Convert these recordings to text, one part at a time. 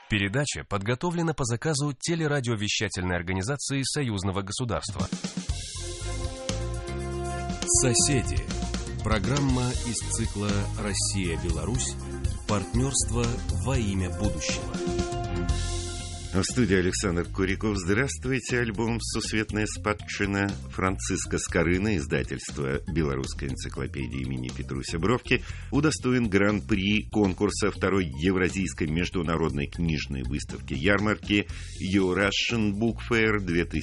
Передача подготовлена по заказу телерадиовещательной организации Союзного государства. Соседи. Программа из цикла «Россия-Беларусь. Партнерство во имя будущего». В студии Александр Куриков. Здравствуйте. Альбом «Сусветная спадщина» Франциска Скорына, издательство «Белорусская энциклопедия» имени Петруся Бровки, удостоен гран-при конкурса второй Евразийской международной книжной выставки-ярмарки Eurasian Book Fair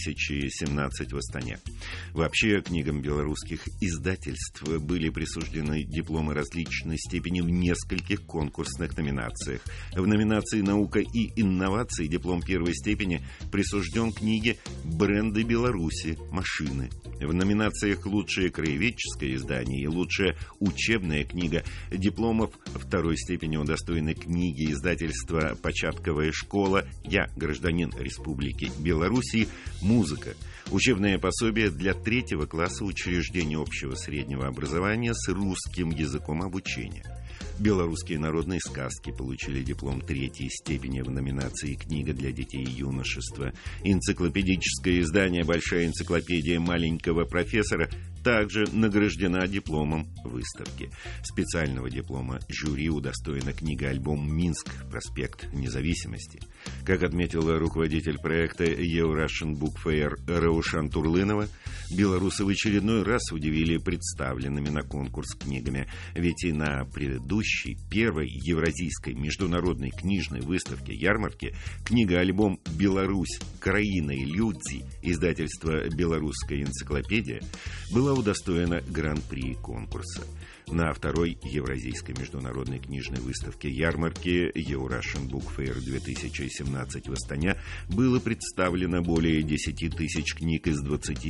2017 в Астане. Вообще, книгам белорусских издательств были присуждены дипломы различной степени в нескольких конкурсных номинациях. В номинации «Наука и инновации» диплом первой степени присужден книге «Бренды Беларуси. Машины». В номинациях «Лучшее краеведческое издание» и «Лучшая учебная книга» дипломов второй степени удостоены книги издательства «Початковая школа», «Я гражданин Республики Беларусь», «Музыка». Учебное пособие для 3 класса учреждения общего среднего образования с русским языком обучения. Белорусские народные сказки получили диплом 3-й степени в номинации «Книга для детей и юношества». Энциклопедическое издание «Большая энциклопедия маленького профессора» также награждена дипломом выставки. Специального диплома жюри удостоена книга-альбом «Минск. Проспект Независимости». Как отметила руководитель проекта Eurasian Book Fair Раушан Турлынова, белорусы в очередной раз удивили представленными на конкурс книгами. Ведь и на предыдущей, первой Евразийской международной книжной выставке-ярмарке книга-альбом «Беларусь. Краина и люди» издательства «Белорусская энциклопедия» была удостоена гран-при конкурса. На второй Евразийской международной книжной выставке-ярмарке Eurasian Book Fair 2017 в Астане было представлено более 10 тысяч книг из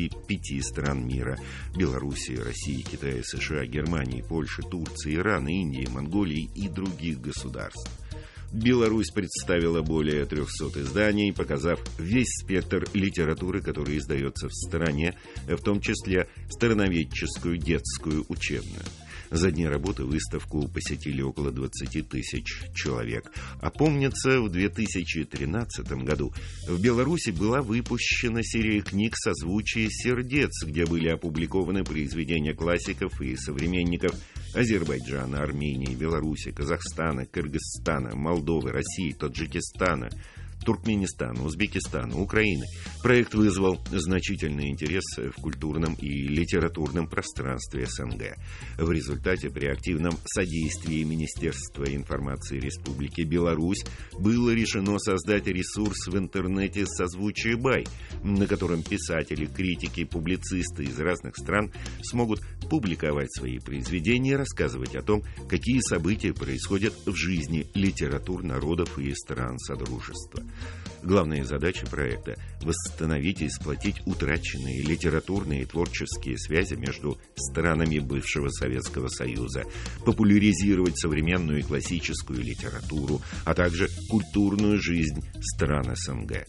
25 стран мира: Белоруссии, России, Китая, США, Германии, Польши, Турции, Ирана, Индии, Монголии и других государств. Беларусь представила более 300 изданий, показав весь спектр литературы, который издается в стране, в том числе страноведческую, детскую, учебную. За дни работы выставку посетили около 20 тысяч человек. А помнится, в 2013 году в Беларуси была выпущена серия книг «Созвучие сердец», где были опубликованы произведения классиков и современников Азербайджана, Армении, Беларуси, Казахстана, Кыргызстана, Молдовы, России, Таджикистана, Туркменистана, Узбекистана, Украины. Проект вызвал значительный интерес в культурном и литературном пространстве СНГ. В результате, при активном содействии Министерства информации Республики Беларусь, было решено создать ресурс в интернете «Созвучие Бай», на котором писатели, критики, публицисты из разных стран смогут публиковать свои произведения, рассказывать о том, какие события происходят в жизни литератур народов и стран Содружества. Главная задача проекта – восстановить и сплотить утраченные литературные и творческие связи между странами бывшего Советского Союза, популяризировать современную и классическую литературу, а также культурную жизнь стран СНГ.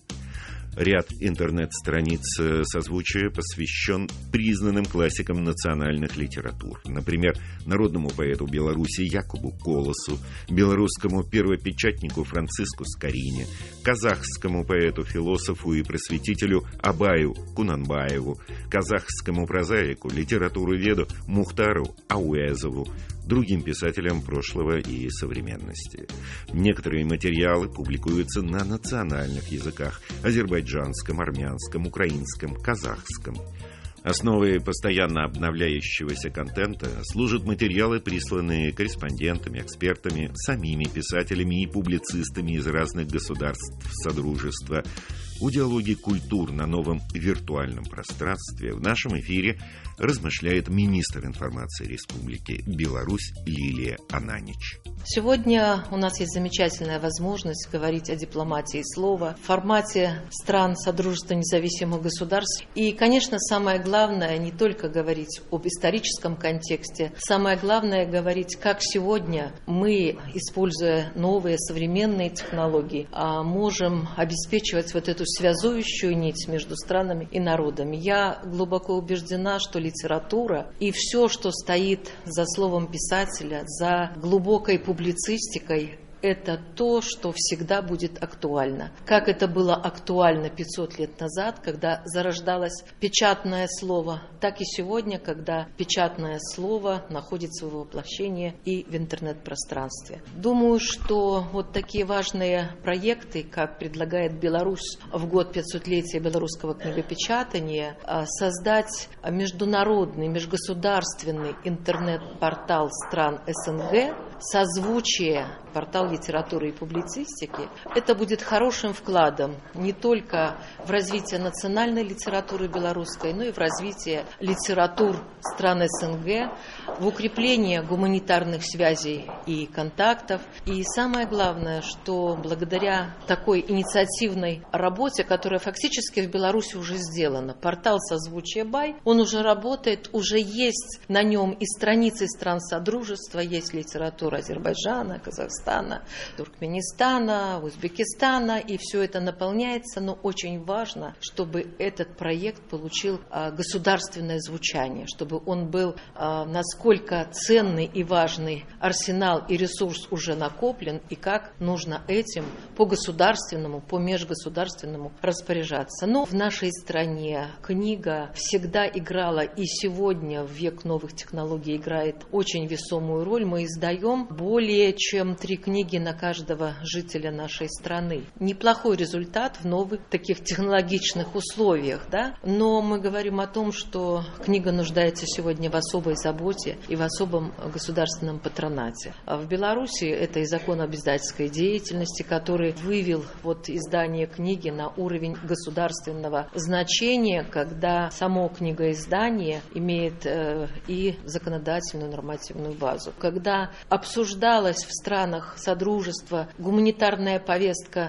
Ряд интернет-страниц «Созвучия» посвящен признанным классикам национальных литератур. Например, народному поэту Беларуси Якубу Колосу, белорусскому первопечатнику Франциску Скорине, казахскому поэту, философу и просветителю Абаю Кунанбаеву, казахскому прозаику, литературоведу Мухтару Ауэзову, другим писателям прошлого и современности. Некоторые материалы публикуются на национальных языках – азербайджанском, армянском, украинском, казахском. Основой постоянно обновляющегося контента служат материалы, присланные корреспондентами, экспертами, самими писателями и публицистами из разных государств Содружества. У диалоги культур на новом виртуальном пространстве в нашем эфире размышляет министр информации Республики Беларусь Лилия Ананич. Сегодня у нас есть замечательная возможность говорить о дипломатии слова в формате стран Содружества независимых государств. И, конечно, самое главное не только говорить об историческом контексте, самое главное говорить, как сегодня мы, используя новые современные технологии, можем обеспечивать вот эту связующую нить между странами и народами. Я глубоко убеждена, что литература и все, что стоит за словом писателя, за глубокой публицистикой, это то, что всегда будет актуально. Как это было актуально 500 лет назад, когда зарождалось печатное слово, так и сегодня, когда печатное слово находит свое воплощение и в интернет-пространстве. Думаю, что вот такие важные проекты, как предлагает Беларусь в год 500-летия белорусского книгопечатания, создать международный, межгосударственный интернет-портал стран СНГ, созвучие портал литературы и публицистики, это будет хорошим вкладом не только в развитие национальной литературы белорусской, но и в развитие литератур стран СНГ, в укрепление гуманитарных связей и контактов. И самое главное, что благодаря такой инициативной работе, которая фактически в Беларуси уже сделана, портал «Созвучие Бай», он уже работает, уже есть на нем и страницы стран Содружества, есть литература Азербайджана, Казахстана, Туркменистана, Узбекистана, и все это наполняется, но очень важно, чтобы этот проект получил государственное звучание, чтобы он был, насколько ценный и важный арсенал и ресурс уже накоплен, и как нужно этим по государственному, по межгосударственному распоряжаться. Но в нашей стране книга всегда играла и сегодня в век новых технологий играет очень весомую роль. Мы издаем более чем 3 книги на каждого жителя нашей страны. Неплохой результат в новых таких технологичных условиях, да? Но мы говорим о том, что книга нуждается сегодня в особой заботе и в особом государственном патронате. А в Беларуси это и закон об издательской деятельности, который вывел вот издание книги на уровень государственного значения, когда само книгоиздание имеет и законодательную нормативную базу. Когда обсуждалась в странах Содружества гуманитарная повестка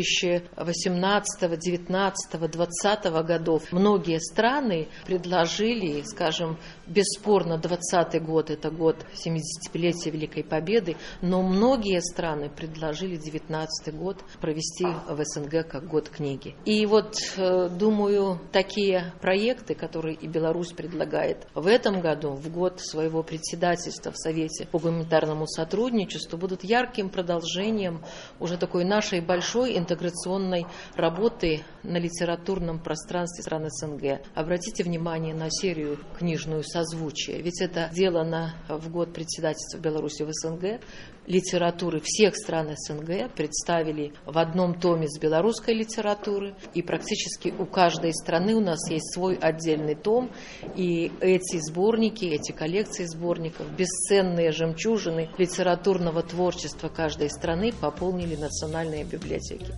2018, 19, 20 годов, многие страны предложили, скажем, бесспорно, 20-й год – это год 75-летия Великой Победы, но многие страны предложили 19-й год провести в СНГ как год книги. И вот, думаю, такие проекты, которые и Беларусь предлагает в этом году, в год своего председательства в Совете по гуманитарному сотрудничеству, будут ярким продолжением уже такой нашей большой интеграционной работы на литературном пространстве стран СНГ. Обратите внимание на серию книжную «Созвучие», ведь это сделано в год председательства Беларуси в СНГ. Литературы всех стран СНГ представили в одном томе с белорусской литературы, и практически у каждой страны у нас есть свой отдельный том, и эти сборники, эти коллекции сборников, бесценные жемчужины литературного творчества каждой страны пополнили национальные библиотеки.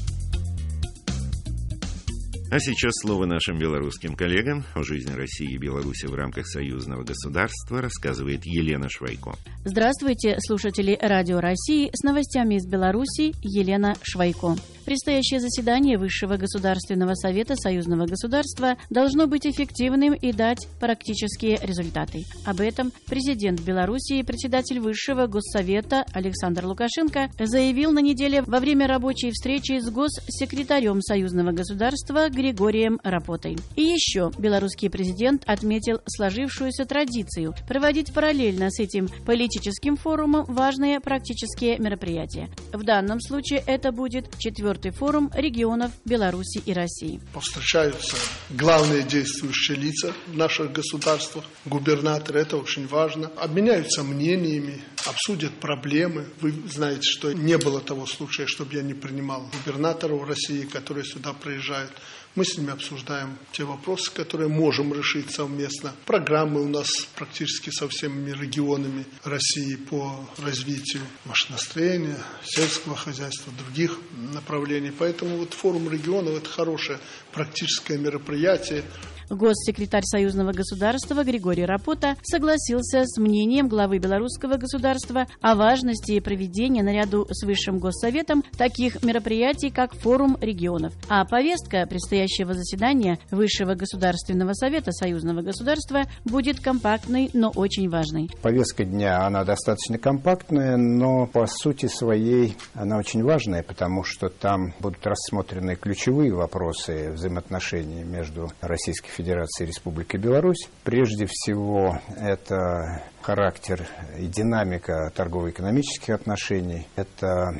А сейчас слово нашим белорусским коллегам. О жизни России и Беларуси в рамках союзного государства рассказывает Елена Швайко. Здравствуйте, слушатели Радио России. С новостями из Беларуси Елена Швайко. Предстоящее заседание Высшего государственного совета союзного государства должно быть эффективным и дать практические результаты. Об этом президент Беларуси и председатель Высшего госсовета Александр Лукашенко заявил на неделе во время рабочей встречи с госсекретарем союзного государства Григорием Рапотой. И еще белорусский президент отметил сложившуюся традицию проводить параллельно с этим политическим форумом важные практические мероприятия. В данном случае это будет 4-й форум регионов Беларуси и России. Встречаются главные действующие лица в наших государствах, губернаторы, это очень важно. Обменяются мнениями, обсудят проблемы. Вы знаете, что не было того случая, чтобы я не принимал губернаторов России, которые сюда приезжают. Мы с ними обсуждаем те вопросы, которые можем решить совместно. Программы у нас практически со всеми регионами России по развитию машиностроения, сельского хозяйства, других направлений. Поэтому вот форум регионов – это хорошее практическое мероприятие. Госсекретарь союзного государства Григорий Рапота согласился с мнением главы белорусского государства о важности проведения наряду с Высшим госсоветом таких мероприятий, как форум регионов. А повестка предстоящего заседания Высшего государственного совета союзного государства будет компактной, но очень важной. Повестка дня, она достаточно компактная, но по сути своей она очень важная, потому что там будут рассмотрены ключевые вопросы взаимоотношений между Российской Федерацией и Республикой Беларусь. Прежде всего, это характер и динамика торгово-экономических отношений, это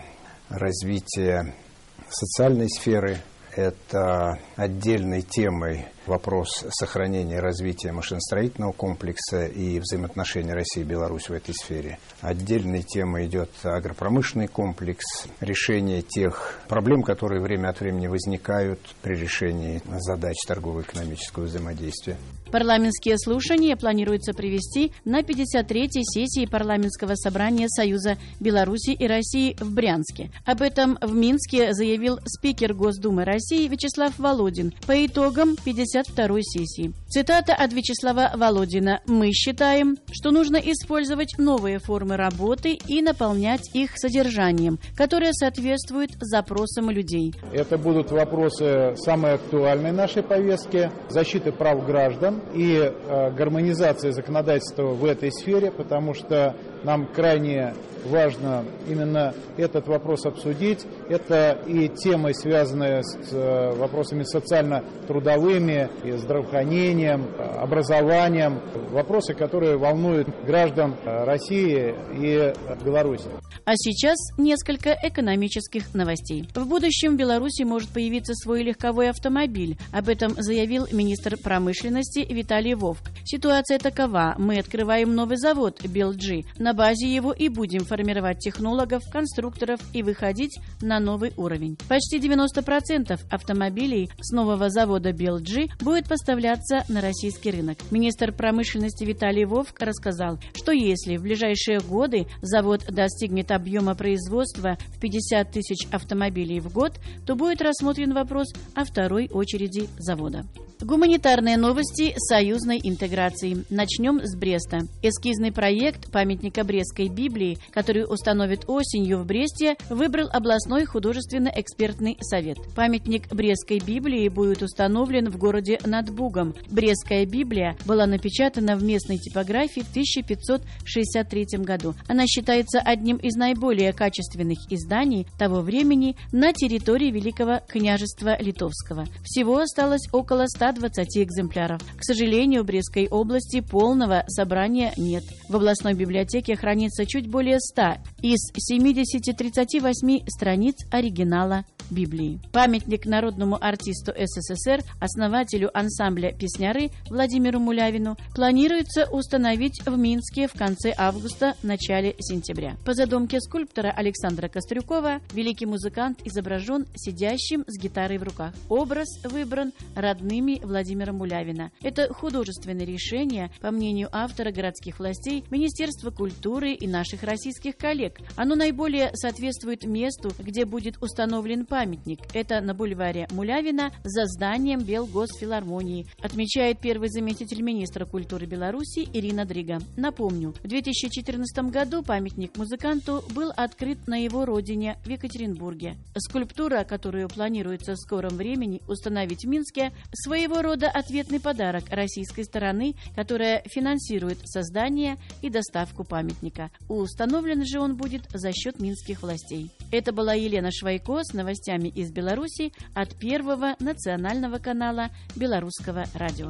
развитие социальной сферы, это отдельной темой вопрос сохранения и развития машиностроительного комплекса и взаимоотношений России и Беларуси в этой сфере. Отдельной темой идет агропромышленный комплекс, решение тех проблем, которые время от времени возникают при решении задач торгово-экономического взаимодействия. Парламентские слушания планируется провести на 53-й сессии Парламентского собрания Союза Беларуси и России в Брянске. Об этом в Минске заявил спикер Госдумы России Вячеслав Володин по итогам 52-й сессии. Цитата от Вячеслава Володина: «Мы считаем, что нужно использовать новые формы работы и наполнять их содержанием, которое соответствует запросам людей». Это будут вопросы самые актуальные нашей повестки: защиты прав граждан и гармонизация законодательства в этой сфере, потому что нам крайне важно именно этот вопрос обсудить. Это и темы, связанные с вопросами социально-трудовыми, и здравоохранением, образованием, вопросы, которые волнуют граждан России и Беларуси. А сейчас несколько экономических новостей. В будущем в Беларуси может появиться свой легковой автомобиль. Об этом заявил министр промышленности Виталий Вовк. Ситуация такова: мы открываем новый завод «Белджи». На базе его и будем формировать технологов, конструкторов и выходить на новый уровень. Почти 90% автомобилей с нового завода «Белджи» будет поставляться на российский рынок. Министр промышленности Виталий Вовк рассказал, что если в ближайшие годы завод достигнет объема производства в 50 тысяч автомобилей в год, то будет рассмотрен вопрос о второй очереди завода. Гуманитарные новости союзной интеграции. Начнем с Бреста. Эскизный проект памятника Брестской Библии, который установят осенью в Бресте, выбрал областной художественно-экспертный совет. Памятник Брестской Библии будет установлен в городе над Бугом. Брестская Библия была напечатана в местной типографии в 1563 году. Она считается одним из наиболее качественных изданий того времени на территории Великого княжества Литовского. Всего осталось около 120 экземпляров. К сожалению, в Брестской области полного собрания нет. В областной библиотеке хранится чуть более 100 из 70-38 страниц оригинала Библии. Памятник народному артисту СССР, основателю ансамбля «Песняры» Владимиру Мулявину планируется установить в Минске в конце августа, начале сентября. По задумке скульптора Александра Кострюкова, великий музыкант изображен сидящим с гитарой в руках. Образ выбран родными Владимира Мулявина. Это художественное решение, по мнению автора, городских властей, Министерства культуры и наших российских коллег. Оно наиболее соответствует месту, где будет установлен памятник. Это на бульваре Мулявина за зданием Белгосфилармонии, отмечает первый заместитель министра культуры Беларуси Ирина Дрига. Напомню, в 2014 году памятник музыканту был открыт на его родине в Екатеринбурге. Скульптура, которую планируется в скором времени установить в Минске, своего рода ответный подарок российской стороны, которая финансирует создание и доставку памятника. Установлен же он будет за счет минских властей. Это была Елена Швайко с новостями из Беларуси от Первого национального канала Белорусского радио.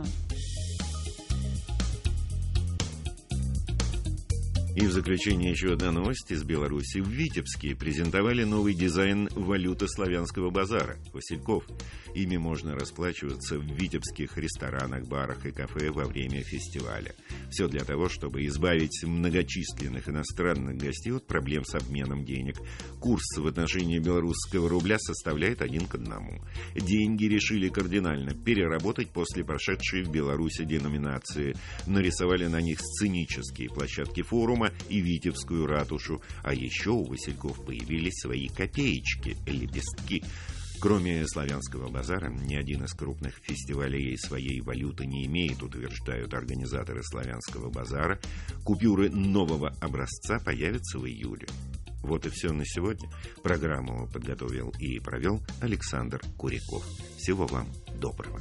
И в заключение еще одна новость из Беларуси. В Витебске презентовали новый дизайн валюты славянского базара – васильков. Ими можно расплачиваться в витебских ресторанах, барах и кафе во время фестиваля. Все для того, чтобы избавить многочисленных иностранных гостей от проблем с обменом денег. Курс в отношении белорусского рубля составляет 1 к 1. Деньги решили кардинально переработать после прошедшей в Беларуси деноминации. Нарисовали на них сценические площадки форума и Витебскую ратушу. А еще у васильков появились свои копеечки, лепестки. Кроме славянского базара, ни один из крупных фестивалей своей валюты не имеет, утверждают организаторы славянского базара. Купюры нового образца появятся в июле. Вот и все на сегодня. Программу подготовил и провел Александр Куриков. Всего вам доброго.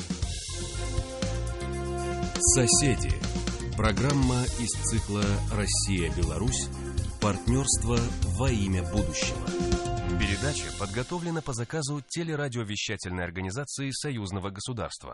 Соседи. Программа из цикла «Россия-Беларусь. Партнерство во имя будущего». Передача подготовлена по заказу телерадиовещательной организации Союзного государства.